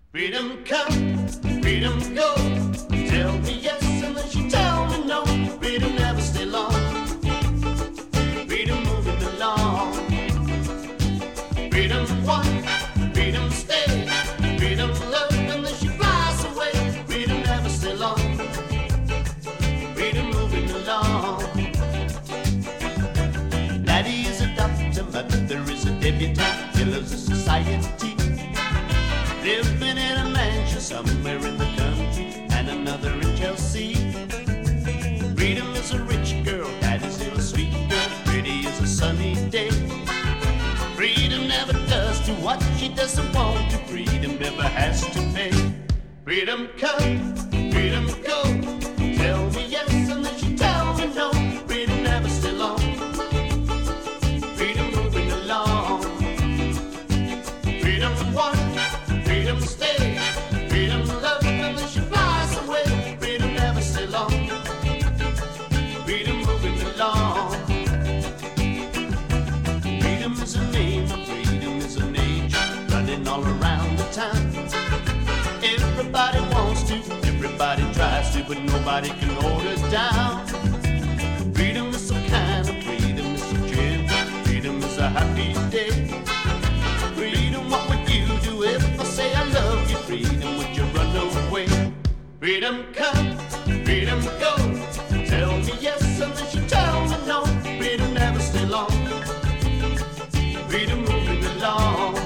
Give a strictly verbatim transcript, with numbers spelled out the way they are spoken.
Freedom come, freedom go. Tell me yes and then she tell me no. Freedom never stay long. Freedom moving along. Freedom one, freedom stay. Freedom love and then she flies away. Freedom never stay long. Freedom moving along. Daddy is a doctor, mother is a debutante. Killers of society. Living in a mansion somewhere in the country and another in Chelsea. Freedom is a rich girl, that is still a sweet girl. Pretty is a sunny day. Freedom never does to what she doesn't want to. Freedom never has to pay. Freedom come, freedom go. Tell me yes and then she tell me no. Freedom never stay long. Freedom moving along. Freedom one. Freedom stay, freedom love, and then she flies away. Freedom never stay long. Freedom moving along. Freedom is a name, freedom is a nature, running all around the town. Everybody wants to, everybody tries to, but nobody can hold us down. Freedom is some kind of freedom, is some gentle. Freedom is a happy day. Freedom, what would you do if I say I love you? Freedom, would you run away? Freedom come, freedom go. Tell me yes and then she tell me no. Freedom never stay long. Freedom moving along.